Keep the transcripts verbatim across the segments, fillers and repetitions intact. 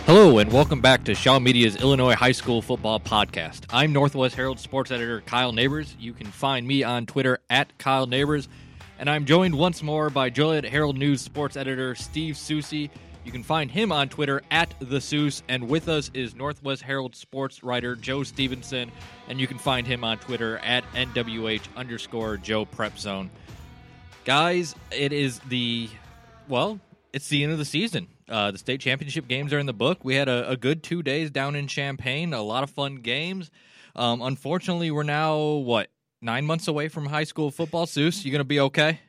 Hello and welcome back to Shaw Media's Illinois High School Football Podcast. I'm Northwest Herald sports editor Kyle Neighbors. You can find me on Twitter at Kyle Neighbors, and I'm joined once more by Joliet Herald News sports editor Steve Soucy. You can find him on Twitter at The Seuss, and with us is Northwest Herald sports writer Joe Stevenson, and you can find him on Twitter at N W H underscore Joe Prep Zone. Guys, it is the, well, it's the end of the season. Uh, the state championship games are in the book. We had a, a good two days down in Champaign, a lot of fun games. Um, unfortunately, we're now, what, nine months away from high school football. Seuss, you going to be okay?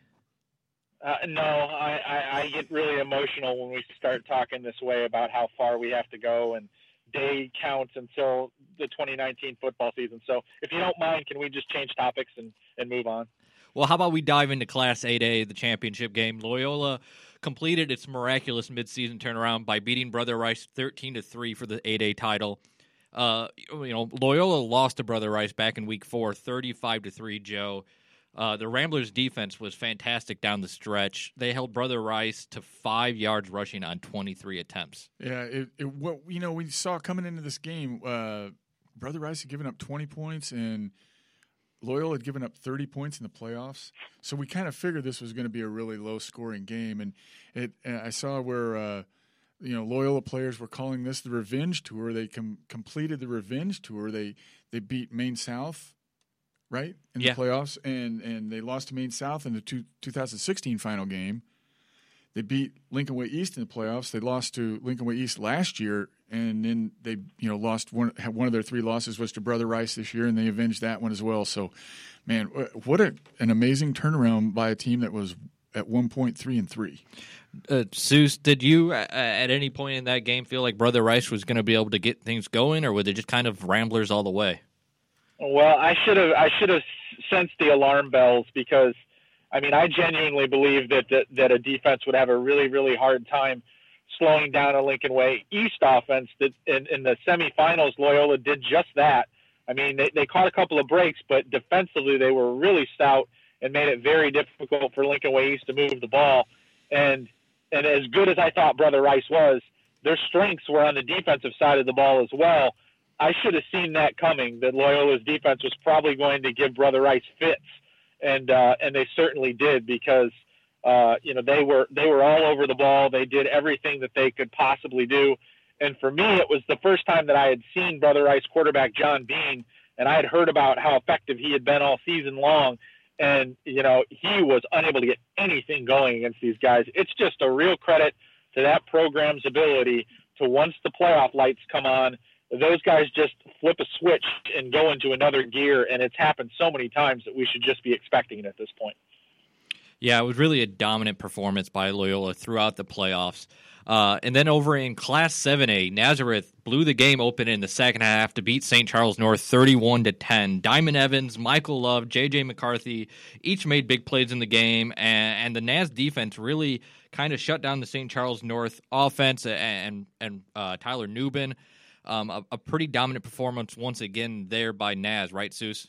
Uh, no, I, I, I get really emotional when we start talking this way about how far we have to go and day counts until the twenty nineteen football season. So if you don't mind, can we just change topics and, and move on? Well, how about we dive into Class eight A, the championship game? Loyola completed its miraculous midseason turnaround by beating Brother Rice thirteen to three for the eight A title. Uh, you know, Loyola lost to Brother Rice back in week four, thirty-five to three, Joe. Uh, the Ramblers' defense was fantastic down the stretch. They held Brother Rice to five yards rushing on twenty-three attempts. Yeah, it, it what you know we saw coming into this game, uh, Brother Rice had given up twenty points and Loyola had given up thirty points in the playoffs. So we kind of figured this was going to be a really low-scoring game. And it, and I saw where uh, you know Loyola players were calling this the revenge tour. They com- completed the revenge tour. They they beat Maine South, right, in yeah. the playoffs, and and they lost to Maine South in the two, twenty sixteen final game. They beat Lincoln Way East in the playoffs. They lost to Lincoln Way East last year, and then they, you know, lost one. One of their three losses was to Brother Rice this year, and they avenged that one as well. So, man, what a, an amazing turnaround by a team that was at one point three and three. Uh, Seuss, did you uh, at any point in that game feel like Brother Rice was going to be able to get things going, or were they just kind of Ramblers all the way? Well, I should have I should have sensed the alarm bells because. I mean, I genuinely believe that, that that a defense would have a really, really hard time slowing down a Lincoln Way East offense. That in, in the semifinals, Loyola did just that. I mean, they, they caught a couple of breaks, but defensively they were really stout and made it very difficult for Lincoln Way East to move the ball. And and as good as I thought Brother Rice was, their strengths were on the defensive side of the ball as well. I should have seen that coming, that Loyola's defense was probably going to give Brother Rice fits. And uh, and they certainly did because uh, you know they were they were all over the ball. They did everything that they could possibly do. And for me, it was the first time that I had seen Brother Rice quarterback John Bean, and I had heard about how effective he had been all season long. And you know he was unable to get anything going against these guys. It's just a real credit to that program's ability to once the playoff lights come on, those guys just flip a switch and go into another gear, and it's happened so many times that we should just be expecting it at this point. Yeah, it was really a dominant performance by Loyola throughout the playoffs. Uh, and then over in Class seven A, Nazareth blew the game open in the second half to beat Saint Charles North thirty-one to ten. Diamond Evans, Michael Love, J J McCarthy each made big plays in the game, and, and the Naz defense really kind of shut down the Saint Charles North offense and, and uh, Tyler Newbin. Um, a, a pretty dominant performance once again there by Naz, right, Seuss?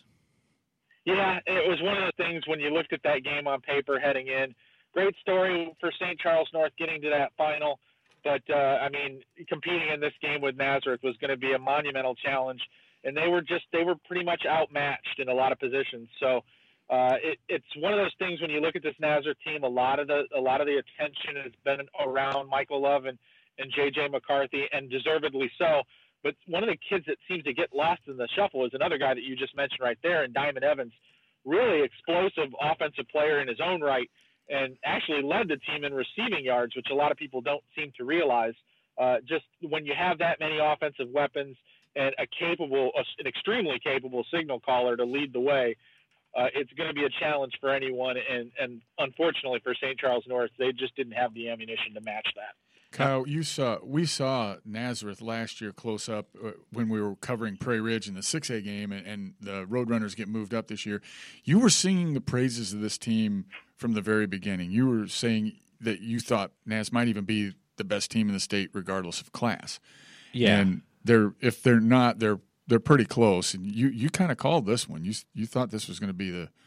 Yeah, it was one of the things when you looked at that game on paper heading in. Great story for Saint Charles North getting to that final. But, uh, I mean, competing in this game with Nazareth was going to be a monumental challenge. And they were just, they were pretty much outmatched in a lot of positions. So uh, it, it's one of those things when you look at this Nazareth team, a lot of the, a lot of the attention has been around Michael Love and, and J J McCarthy, and deservedly so. But one of the kids that seems to get lost in the shuffle is another guy that you just mentioned right there, and Diamond Evans, really explosive offensive player in his own right, and actually led the team in receiving yards, which a lot of people don't seem to realize. Uh, just when you have that many offensive weapons and a capable, an extremely capable signal caller to lead the way, uh, it's going to be a challenge for anyone. And, and unfortunately for Saint Charles North, they just didn't have the ammunition to match that. Kyle, you saw we saw Nazareth last year close up uh, when we were covering Prairie Ridge in the six A game, and, and the Roadrunners get moved up this year. You were singing the praises of this team from the very beginning. You were saying that you thought Naz might even be the best team in the state, regardless of class. Yeah, and they're if they're not, they're they're pretty close. And you, you kind of called this one. You you thought this was going to be the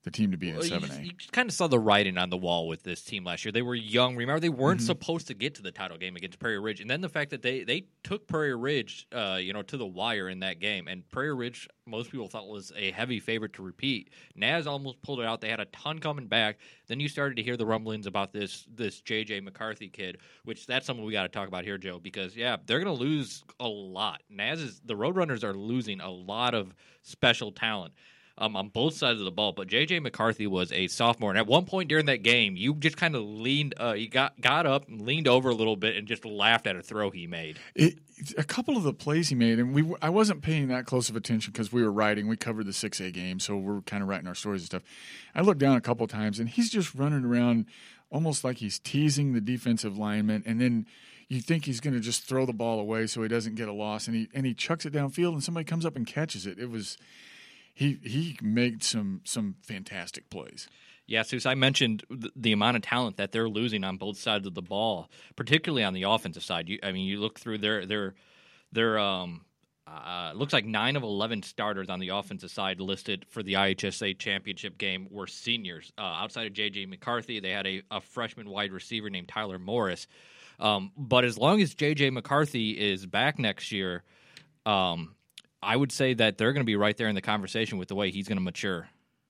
the team to be in well, seven A. You, you kind of saw the writing on the wall with this team last year. They were young. Remember, they weren't Mm-hmm. supposed to get to the title game against Prairie Ridge, and then the fact that they, they took Prairie Ridge, uh, you know, to the wire in that game. And Prairie Ridge, most people thought was a heavy favorite to repeat. Naz almost pulled it out. They had a ton coming back. Then you started to hear the rumblings about this this J J McCarthy kid, which that's something we got to talk about here, Joe. Because yeah, they're going to lose a lot. Naz is the Roadrunners are losing a lot of special talent. Um, on both sides of the ball, but J J McCarthy was a sophomore, and at one point during that game, you just kind of leaned, uh, you got got up, and leaned over a little bit, and just laughed at a throw he made. It, a couple of the plays he made, and we I wasn't paying that close of attention because we were writing. We covered the six A game, so we're kind of writing our stories and stuff. I looked down a couple of times, and he's just running around almost like he's teasing the defensive lineman, and then you think he's going to just throw the ball away so he doesn't get a loss, and he and he chucks it downfield, and somebody comes up and catches it. It was. He he made some some fantastic plays. Yeah, Seuss, I mentioned the, the amount of talent that they're losing on both sides of the ball, particularly on the offensive side. You, I mean, you look through their their their um, uh, looks like nine of eleven starters on the offensive side listed for the I H S A championship game were seniors. Uh, outside of J J McCarthy, they had a, a freshman wide receiver named Tyler Morris. Um, but as long as J J McCarthy is back next year, um, I would say that they're going to be right there in the conversation with the way he's going to mature.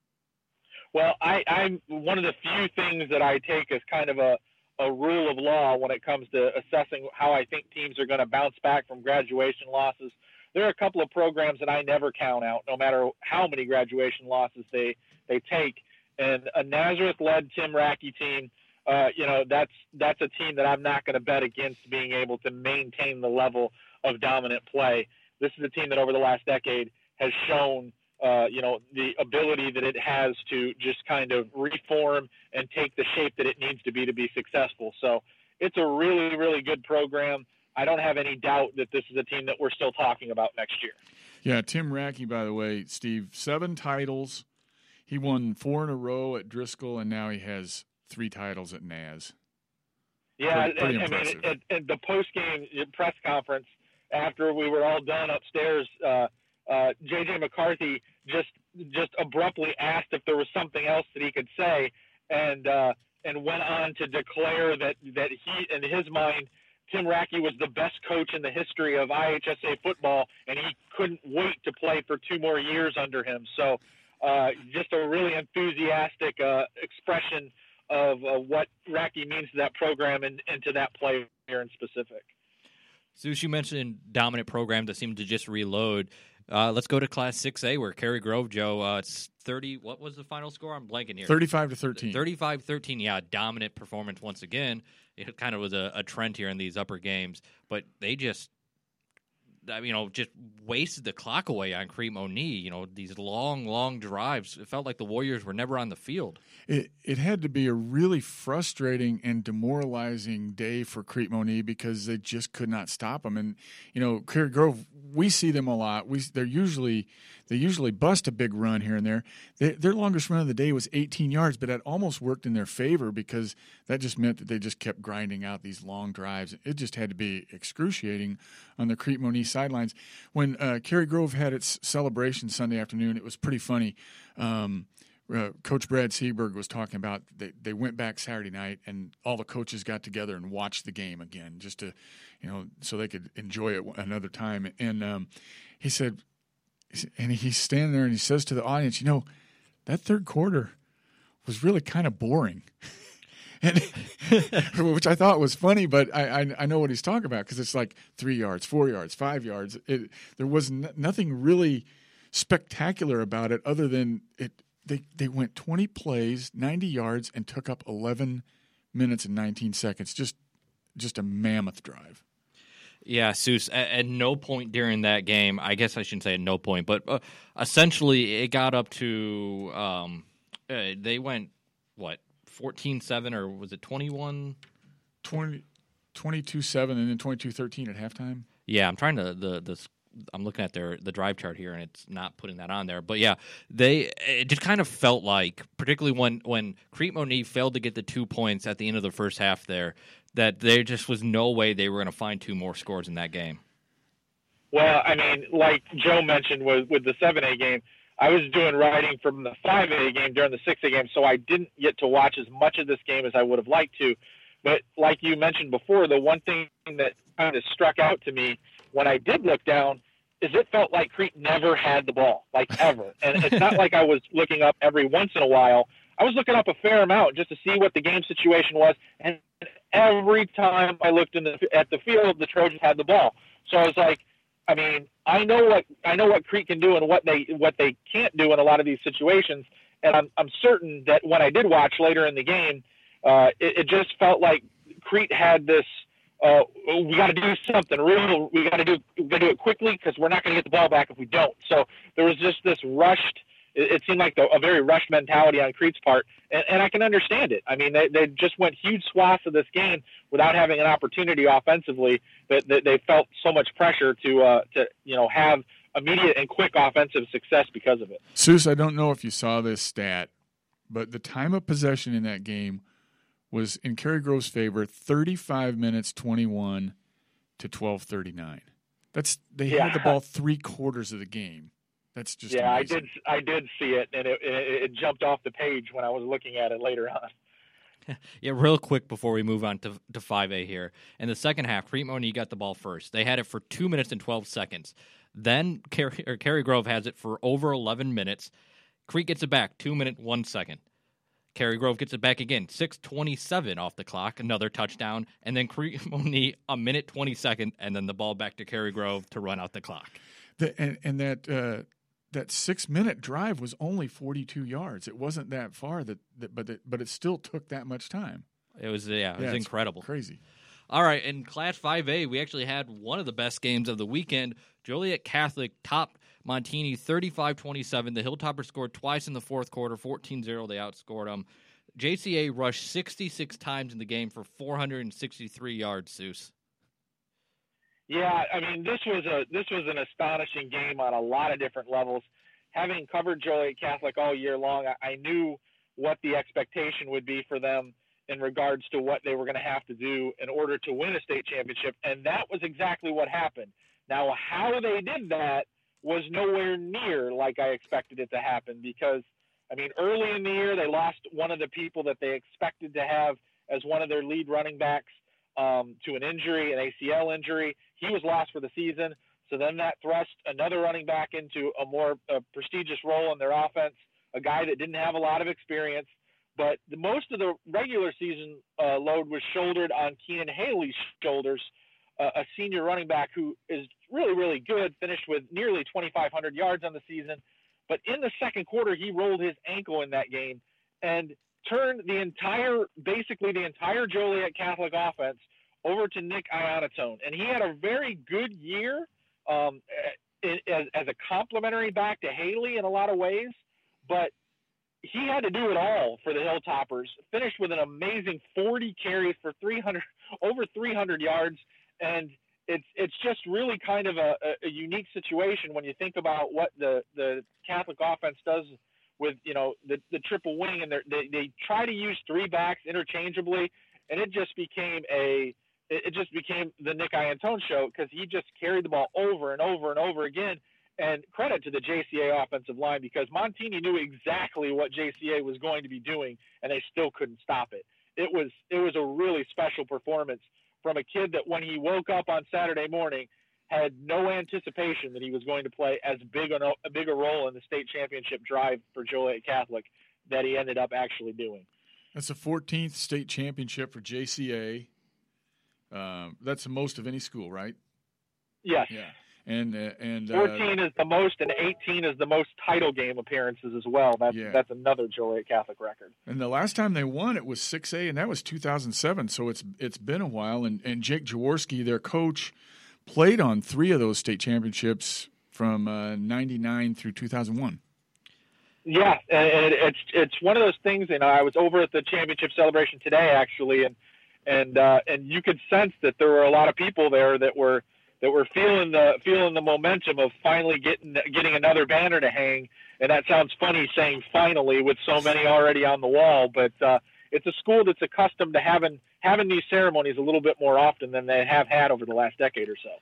Well, I, I'm one of the few things that I take as kind of a, a rule of law when it comes to assessing how I think teams are going to bounce back from graduation losses. There are a couple of programs that I never count out, no matter how many graduation losses they, they take. And a Nazareth-led Tim Rackey team, uh, you know, that's that's a team that I'm not going to bet against being able to maintain the level of dominant play. This is a team that over the last decade has shown, uh, you know, the ability that it has to just kind of reform and take the shape that it needs to be to be successful. So it's a really, really good program. I don't have any doubt that this is a team that we're still talking about next year. Yeah, Tim Rackey, by the way, Steve, seven titles. He won four in a row at Driscoll, and now he has three titles at Naz. Yeah, pretty, pretty I, I impressive. mean, at, at the post-game press conference, after we were all done upstairs, uh, uh, J J McCarthy just just abruptly asked if there was something else that he could say, and uh, and went on to declare that that he, in his mind, Tim Rackey was the best coach in the history of I H S A football, and he couldn't wait to play for two more years under him. So, uh, just a really enthusiastic uh, expression of uh, what Rackey means to that program and, and to that player in specific. Zeus, you mentioned dominant program that seemed to just reload. Uh, let's go to Class six A where Cary Grove, Joe, uh, it's thirty. What was the final score? I'm blanking here. thirty-five to thirteen. thirty-five thirteen, yeah, dominant performance once again. It kind of was a, a trend here in these upper games, but they just, you know, just wasted the clock away on Crete Monee. You know, these long, long drives. It felt like the Warriors were never on the field. It it had to be a really frustrating and demoralizing day for Crete Monee because they just could not stop them. And you know, Cary Grove, we see them a lot. We they're usually they usually bust a big run here and there. They, their longest run of the day was eighteen yards, but that almost worked in their favor because that just meant that they just kept grinding out these long drives. It just had to be excruciating on the Crete Monee sidelines. When uh, Cary Grove had its celebration Sunday afternoon, it was pretty funny. Um, Uh, Coach Brad Seaberg was talking about they, they went back Saturday night and all the coaches got together and watched the game again just to, you know, so they could enjoy it another time. And um, he said, and he's standing there and he says to the audience, you know, that third quarter was really kind of boring. And which I thought was funny, but I, I, I know what he's talking about because it's like three yards, four yards, five yards. It, there was n- nothing really spectacular about it other than it. They they went twenty plays, ninety yards, and took up eleven minutes and nineteen seconds. Just just a mammoth drive. Yeah, Seuss, at, at no point during that game, I guess I shouldn't say at no point, but uh, essentially it got up to, um, uh, they went, what, fourteen seven or was it twenty-one? twenty, twenty-two seven and then twenty-two thirteen at halftime. Yeah, I'm trying to, the the I'm looking at their the drive chart here, and it's not putting that on there. But yeah, they it just kind of felt like, particularly when when Crete Monee failed to get the two points at the end of the first half, there that there just was no way they were going to find two more scores in that game. Well, I mean, like Joe mentioned with with the seven A game, I was doing writing from the five A game during the six A game, so I didn't get to watch as much of this game as I would have liked to. But like you mentioned before, the one thing that kind of struck out to me when I did look down is it felt like Crete never had the ball, like ever. And it's not like I was looking up every once in a while. I was looking up a fair amount just to see what the game situation was. And every time I looked in the, at the field, the Trojans had the ball. So I was like, I mean, I know what I know what Crete can do and what they what they can't do in a lot of these situations. And I'm I'm certain that when I did watch later in the game, uh, it, it just felt like Crete had this. Uh, we got to do something real. We got to do we got to do it quickly because we're not going to get the ball back if we don't. So there was just this rushed. It, it seemed like the, a very rushed mentality on Crete's part, and, and I can understand it. I mean, they they just went huge swaths of this game without having an opportunity offensively. That, that they felt so much pressure to uh, to you know have immediate and quick offensive success because of it. Seuss, I don't know if you saw this stat, but the time of possession in that game was in Cary Grove's favor, thirty-five minutes, twenty-one to twelve thirty-nine. That's they yeah. had the ball three quarters of the game. That's just yeah. amazing. I did I did see it, and it, it it jumped off the page when I was looking at it later on. Yeah, real quick before we move on to to five A here. In the second half, Crete Monee got the ball first. They had it for two minutes and twelve seconds. Then Cary, or Cary Grove has it for over eleven minutes. Crete gets it back, two minutes, one second. Cary Grove gets it back again, six twenty-seven off the clock, another touchdown, and then Crete Monee a minute twenty-second, and then the ball back to Cary Grove to run out the clock. The, and and that uh, that six minute drive was only forty-two yards. It wasn't that far, that, that but it, but it still took that much time. It was yeah, it yeah, was incredible, crazy. All right, in Class five A, we actually had one of the best games of the weekend. Joliet Catholic topped Montini thirty-five twenty-seven. The Hilltoppers scored twice in the fourth quarter, fourteen zero. They outscored them. J C A rushed sixty-six times in the game for four hundred sixty-three yards, Seuss. Yeah, I mean, this was a this was an astonishing game on a lot of different levels. Having covered Joliet Catholic all year long, I, I knew what the expectation would be for them in regards to what they were going to have to do in order to win a state championship, and that was exactly what happened. Now, how they did that was nowhere near like I expected it to happen because, I mean, early in the year, they lost one of the people that they expected to have as one of their lead running backs um, to an injury, an A C L injury. He was lost for the season. So then that thrust another running back into a more uh, prestigious role in their offense, a guy that didn't have a lot of experience. But the, most of the regular season uh, load was shouldered on Keenan Haley's shoulders, uh, a senior running back who is really, really good, finished with nearly twenty-five hundred yards on the season. But in the second quarter, he rolled his ankle in that game and turned the entire, basically the entire Joliet Catholic offense over to Nick Ionatone. And he had a very good year um, as, as a complimentary back to Haley in a lot of ways. But he had to do it all for the Hilltoppers, finished with an amazing forty carries for three hundred, over three hundred yards. And it's it's just really kind of a, a unique situation when you think about what the, the Catholic offense does with, you know, the, the triple wing, and they they try to use three backs interchangeably, and it just became a it just became the Nick Ionatone show because he just carried the ball over and over and over again. And credit to the J C A offensive line because Montini knew exactly what J C A was going to be doing, and they still couldn't stop it. It was it was a really special performance from a kid that when he woke up on Saturday morning had no anticipation that he was going to play as big a, a bigger role in the state championship drive for Joliet Catholic that he ended up actually doing. That's the fourteenth state championship for J C A. Um, that's the most of any school, right? Yes. Yeah. And uh, and uh, fourteen is the most, and eighteen is the most title game appearances as well. That's yeah. that's another Joliet Catholic record. And the last time they won, it was six A, and that was two thousand seven. So it's it's been a while. And and Jake Jaworski, their coach, played on three of those state championships from uh, ninety-nine through two thousand one. Yeah, and it's it's one of those things. You know, I was over at the championship celebration today, actually, and and uh, and you could sense that there were a lot of people there that were. that we're feeling the feeling the momentum of finally getting getting another banner to hang. And that sounds funny saying finally with so many already on the wall, but uh, it's a school that's accustomed to having having these ceremonies a little bit more often than they have had over the last decade or so.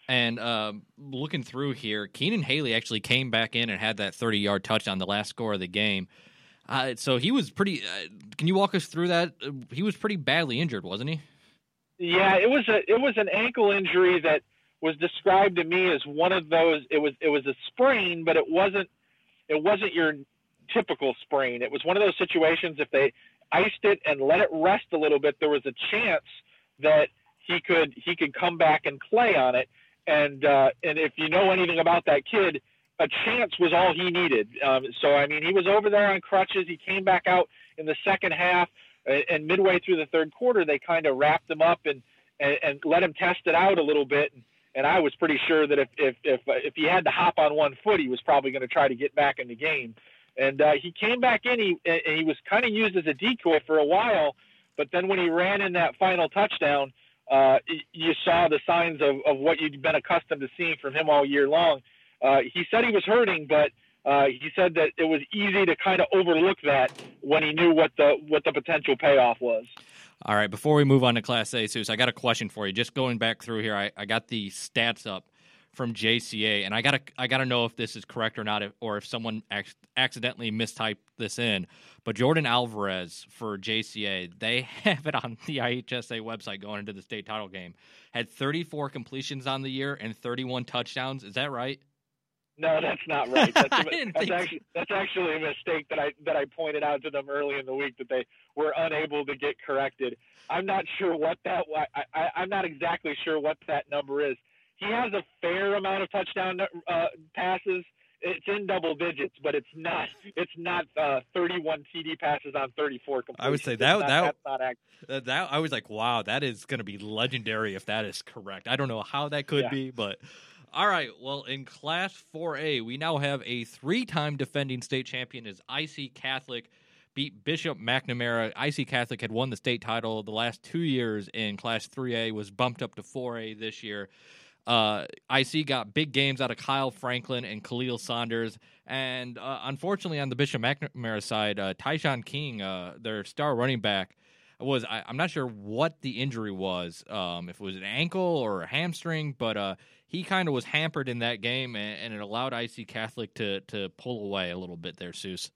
And uh, looking through here, Keenan Haley actually came back in and had that thirty-yard touchdown, the last score of the game. Uh, so he was pretty uh, – can you walk us through that? Uh, he was pretty badly injured, wasn't he? Yeah, it was a it was an ankle injury that was described to me as one of those. It was it was a sprain, but it wasn't it wasn't your typical sprain. It was one of those situations. If they iced it and let it rest a little bit, there was a chance that he could he could come back and play on it. And uh, and if you know anything about that kid, a chance was all he needed. Um, so I mean, he was over there on crutches. He came back out in the second half, uh, and midway through the third quarter, they kind of wrapped him up and, and and let him test it out a little bit. And, and I was pretty sure that if if if if he had to hop on one foot, he was probably going to try to get back in the game. And uh, he came back in. He and he was kind of used as a decoy for a while, but then when he ran in that final touchdown, uh, you saw the signs of, of what you'd been accustomed to seeing from him all year long. Uh, he said he was hurting, but uh, he said that it was easy to kind of overlook that when he knew what the what the potential payoff was. All right, before we move on to Class A, Seuss, I got a question for you. Just going back through here, I, I got the stats up from J C A, and I gotta I gotta know if this is correct or not, if, or if someone ac- accidentally mistyped this in. But Jordan Alvarez for J C A, they have it on the I H S A website going into the state title game, had thirty-four completions on the year and thirty-one touchdowns. Is that right? No, that's not right. That's, a, that's think... actually that's actually a mistake that I that I pointed out to them early in the week that they were unable to get corrected. I'm not sure what that I, I I'm not exactly sure what that number is. He has a fair amount of touchdown uh, passes. It's in double digits, but it's not. It's not uh, thirty-one T D passes on thirty-four completions. I would say that not, that that's not accurate. that I was like, wow, that is going to be legendary if that is correct. I don't know how that could yeah. be, but all right. Well, in Class four A, we now have a three-time defending state champion as I C Catholic beat Bishop McNamara. I C Catholic had won the state title the last two years in Class three A, was bumped up to four A this year. Uh, I C got big games out of Kyle Franklin and Khalil Saunders. And uh, unfortunately, on the Bishop McNamara side, uh, Tyshawn King, uh, their star running back, was I, I'm not sure what the injury was, um, if it was an ankle or a hamstring, but uh, he kind of was hampered in that game, and, and it allowed I C Catholic to to pull away a little bit there, Seuss.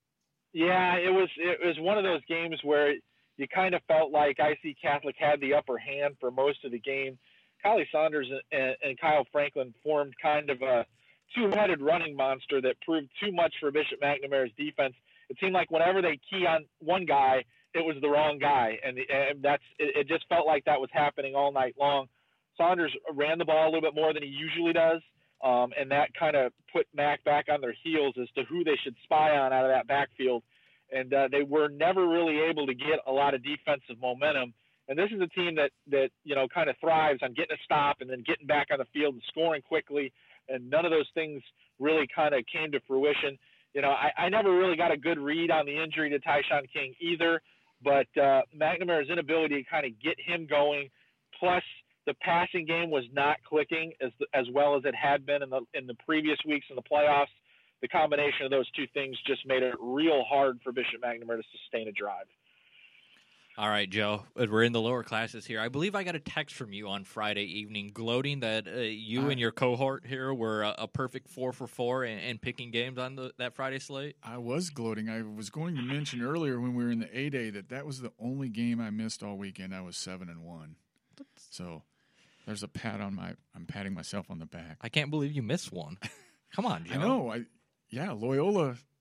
Yeah, it was it was one of those games where you kind of felt like I C Catholic had the upper hand for most of the game. Kyle Saunders and, and Kyle Franklin formed kind of a two-headed running monster that proved too much for Bishop McNamara's defense. It seemed like whenever they key on one guy, it was the wrong guy, and, the, and that's it, it just felt like that was happening all night long. Saunders ran the ball a little bit more than he usually does, um, and that kind of put Mac back on their heels as to who they should spy on out of that backfield. And uh, they were never really able to get a lot of defensive momentum. And this is a team that, that you know, kind of thrives on getting a stop and then getting back on the field and scoring quickly. And none of those things really kind of came to fruition. You know, I, I never really got a good read on the injury to Tyshawn King either. But uh, McNamara's inability to kind of get him going, plus the passing game was not clicking as as well as it had been in the in the previous weeks in the playoffs. The combination of those two things just made it real hard for Bishop McNamara to sustain a drive. All right, Joe, we're in the lower classes here. I believe I got a text from you on Friday evening gloating that uh, you I, and your cohort here were a, a perfect four for four and, and picking games on the, that Friday slate. I was gloating. I was going to mention earlier when we were in the A-Day that that was the only game I missed all weekend. I was seven and one. So there's a pat on my – I'm patting myself on the back. I can't believe you missed one. Come on, Joe. I know. I, yeah, Loyola –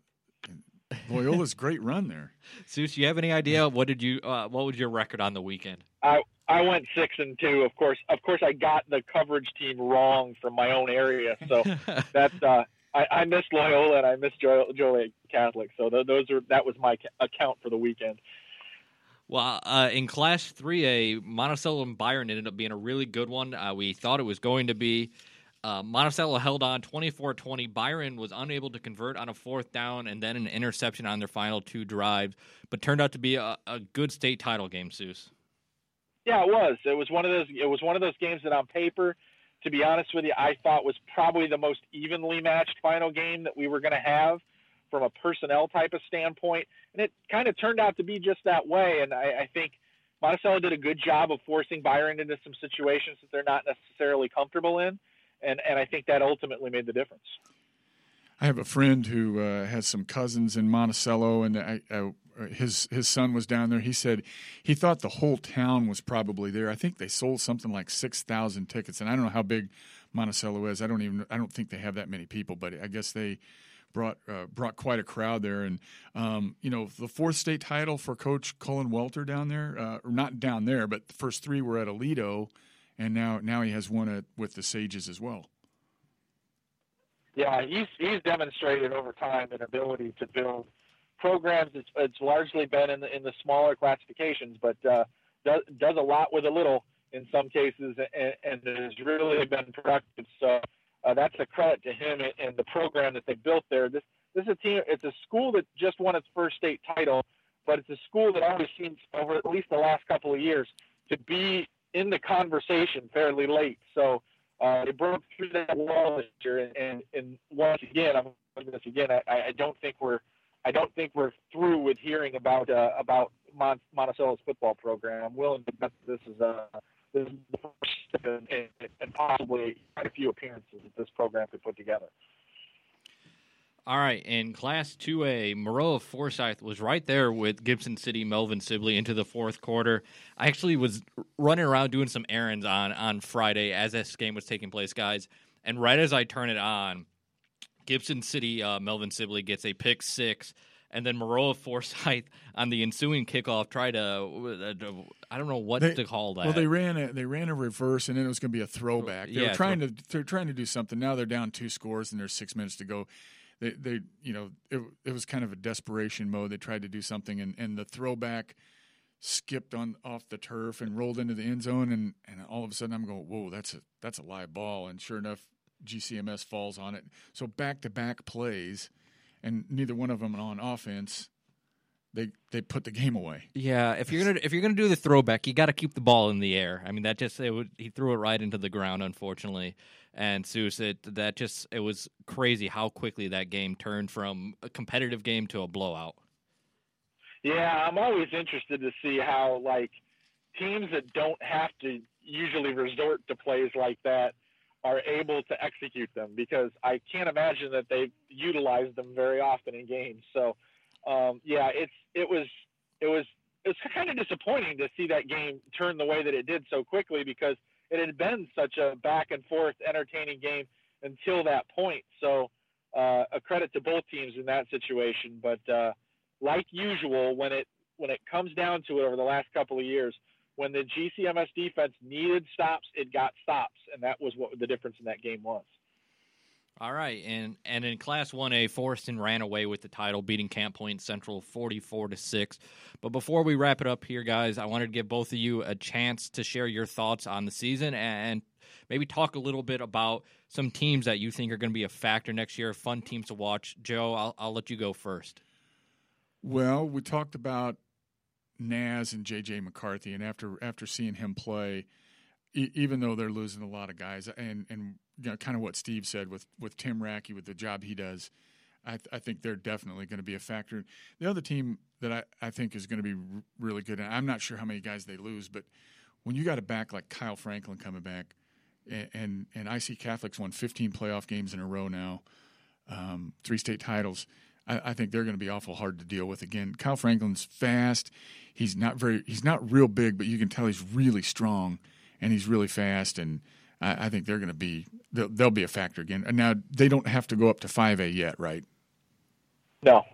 Loyola's great run there. Seuss, you have any idea what did you uh, what was your record on the weekend? I I went six and two. Of course, of course, I got the coverage team wrong from my own area. So that's uh, I, I missed Loyola and I missed Joliet Catholic. So th- those are that was my ca- account for the weekend. Well, uh, in Class three A, Monticello and Byron ended up being a really good one. Uh, we thought it was going to be. Uh, Monticello held on twenty-four twenty. Byron was unable to convert on a fourth down and then an interception on their final two drives, but turned out to be a, a good state title game, Seuss. Yeah, it was. It was one of those. It was one of those games that, on paper, to be honest with you, I thought was probably the most evenly matched final game that we were going to have from a personnel type of standpoint, and it kind of turned out to be just that way. And I, I think Monticello did a good job of forcing Byron into some situations that they're not necessarily comfortable in, and, and I think that ultimately made the difference. I have a friend who uh, has some cousins in Monticello, and I, I, his his son was down there. He said he thought the whole town was probably there. I think they sold something like six thousand tickets, and I don't know how big Monticello is. I don't even I don't think they have that many people, but I guess they brought uh, brought quite a crowd there. And um, you know, the fourth state title for Coach Cullen Welter down there, uh, or not down there, but the first three were at Aledo, and now now he has one at, with the Sages as well. Yeah, he's he's demonstrated over time an ability to build programs. It's, it's largely been in the in the smaller classifications, but uh, does does a lot with a little in some cases, and, and has really been productive. So uh, that's a credit to him and, and the program that they built there. This this is a team. It's a school that just won its first state title, but it's a school that always seems over at least the last couple of years to be in the conversation fairly late. So. Uh, they broke through that wall this year, and, and, and once again, I'm doing this again. I, I don't think we're, I don't think we're through with hearing about uh, about Mont- Monticello's football program. I'm willing to bet this is uh, this is the first step in, in, and possibly quite a few appearances that this program could put together. All right, in Class two A, Maroa Forsyth was right there with Gibson City Melvin Sibley into the fourth quarter. I actually was running around doing some errands on, on Friday as this game was taking place, guys, and right as I turn it on, Gibson City uh, Melvin Sibley gets a pick six, and then Maroa Forsyth on the ensuing kickoff tried to, uh, I don't know what they, to call that. Well, they ran a they ran a reverse, and then it was going to be a throwback. They yeah, were trying to they're trying to do something. Now they're down two scores, and there's six minutes to go. They, they, you know, it, it was kind of a desperation mode. They tried to do something, and, and the throwback skipped on off the turf and rolled into the end zone, and, and all of a sudden I'm going, whoa, that's a that's a live ball, and sure enough, G C M S falls on it. So back to back plays, and neither one of them on offense. They they put the game away. Yeah, if you're gonna if you're gonna do the throwback, you got to keep the ball in the air. I mean, that just it would, he threw it right into the ground, unfortunately. And Seuss, it that just it was crazy how quickly that game turned from a competitive game to a blowout. Yeah, I'm always interested to see how like teams that don't have to usually resort to plays like that are able to execute them, because I can't imagine that they utilize them very often in games. So. Um, yeah, it's it was it was it was kind of disappointing to see that game turn the way that it did so quickly, because it had been such a back and forth, entertaining game until that point. So uh, a credit to both teams in that situation. But uh, like usual, when it when it comes down to it over the last couple of years, when the G C M S defense needed stops, it got stops, and that was what the difference in that game was. All right, and and in Class one A, Forreston ran away with the title, beating Camp Point Central forty-four to six. But before we wrap it up here, guys, I wanted to give both of you a chance to share your thoughts on the season and maybe talk a little bit about some teams that you think are going to be a factor next year, fun teams to watch. Joe, I'll, I'll let you go first. Well, we talked about Naz and J J McCarthy, and after after seeing him play, e- even though they're losing a lot of guys, and and you know, kind of what Steve said with, with Tim Rackey, with the job he does, I, th- I think they're definitely going to be a factor. The other team that I, I think is going to be r- really good, and I'm not sure how many guys they lose, but when you got a back like Kyle Franklin coming back, and and, and I C Catholic's won fifteen playoff games in a row now, um, three state titles, I, I think they're going to be awful hard to deal with again. Kyle Franklin's fast. He's not very. He's not real big, but you can tell he's really strong, and he's really fast, and I, I think they're going to be they'll, they'll be a factor again. And now they don't have to go up to five A yet, right? No.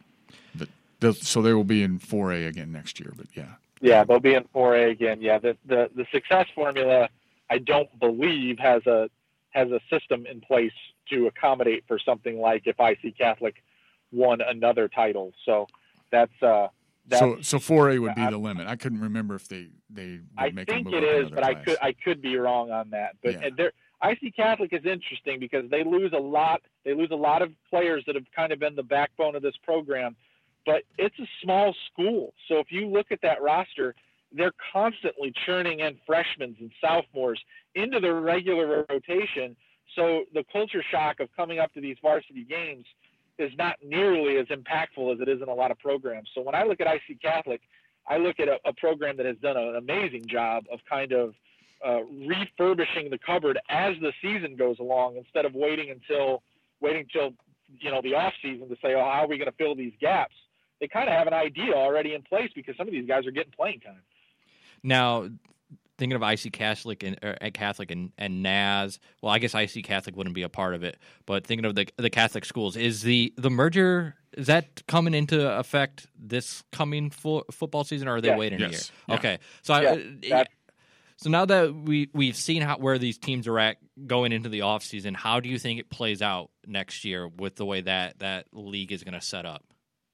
But so they will be in four A again next year. But yeah. Yeah, they'll be in four A again. Yeah, the the the success formula, I don't believe has a has a system in place to accommodate for something like if I C Catholic won another title. So that's uh. That's, so so four A would be the limit. I couldn't remember if they they would I make think a move it up is, another but class. I could I could be wrong on that. But Yeah. there, I C Catholic is interesting because they lose a lot. They lose a lot of players that have kind of been the backbone of this program. But it's a small school, so if you look at that roster, they're constantly churning in freshmen and sophomores into their regular rotation. So the culture shock of coming up to these varsity games is not nearly as impactful as it is in a lot of programs. So when I look at I C Catholic, I look at a, a program that has done an amazing job of kind of uh, refurbishing the cupboard as the season goes along, instead of waiting until waiting until you know the off season to say, oh, how are we going to fill these gaps? They kind of have an idea already in place because some of these guys are getting playing time. Now, thinking of I C Catholic and or Catholic and, and N A S, well, I guess I C Catholic wouldn't be a part of it, but thinking of the the Catholic schools, is the, the merger, is that coming into effect this coming fo- football season, or are they yes. waiting yes. a year? Yeah. Okay, so yeah, I, so now that we we've seen how where these teams are at going into the offseason, how do you think it plays out next year with the way that that league is going to set up?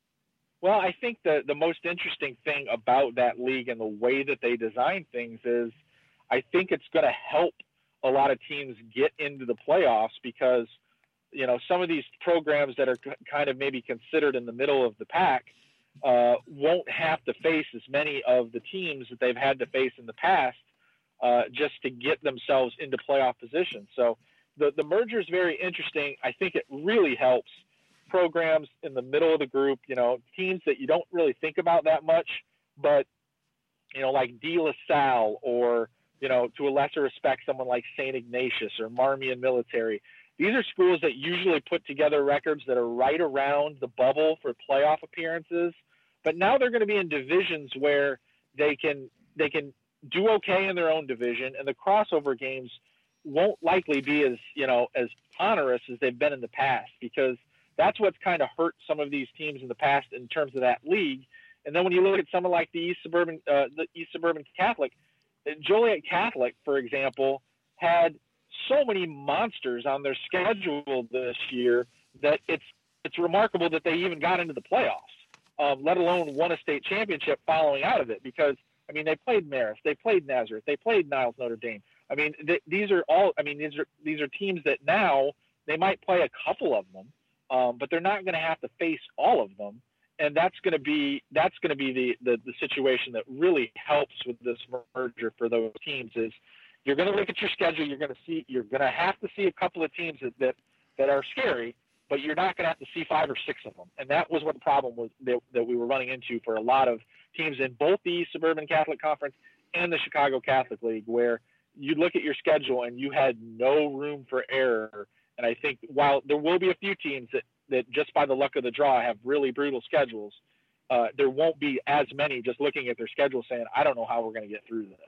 Well, I think the, the most interesting thing about that league and the way that they design things is I think it's going to help a lot of teams get into the playoffs because, you know, some of these programs that are kind of maybe considered in the middle of the pack uh, won't have to face as many of the teams that they've had to face in the past uh, just to get themselves into playoff position. So the, the merger is very interesting. I think it really helps programs in the middle of the group, you know, teams that you don't really think about that much, but, you know, like De La Salle or, you know, to a lesser respect, someone like Saint Ignatius or Marmion Military. These are schools that usually put together records that are right around the bubble for playoff appearances, but now they're going to be in divisions where they can, they can do okay in their own division, and the crossover games won't likely be as, you know, as onerous as they've been in the past, because that's what's kind of hurt some of these teams in the past in terms of that league. And then when you look at someone like the East Suburban, uh, the East Suburban Catholic, Joliet Catholic, for example, had so many monsters on their schedule this year that it's it's remarkable that they even got into the playoffs, um, let alone won a state championship following out of it. Because I mean, they played Marist, they played Nazareth, they played Niles Notre Dame. I mean, th- these are all. I mean, these are these are teams that now they might play a couple of them. Um, but they're not going to have to face all of them, and that's going to be that's going to be the, the the situation that really helps with this merger for those teams. Is you're going to look at your schedule, you're going to see you're going to have to see a couple of teams that, that that are scary, but you're not going to have to see five or six of them. And that was what the problem was that, that we were running into for a lot of teams in both the East Suburban Catholic Conference and the Chicago Catholic League, where you look at your schedule and you had no room for error. And I think while there will be a few teams that, that just by the luck of the draw have really brutal schedules, uh, there won't be as many just looking at their schedule saying, I don't know how we're going to get through this.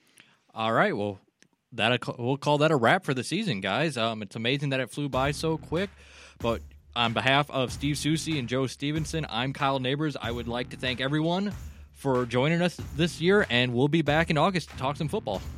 All right. Well, that we'll call that a wrap for the season, guys. Um, it's amazing that it flew by so quick. But on behalf of Steve Susie and Joe Stevenson, I'm Kyle Neighbors. I would like to thank everyone for joining us this year, and we'll be back in August to talk some football.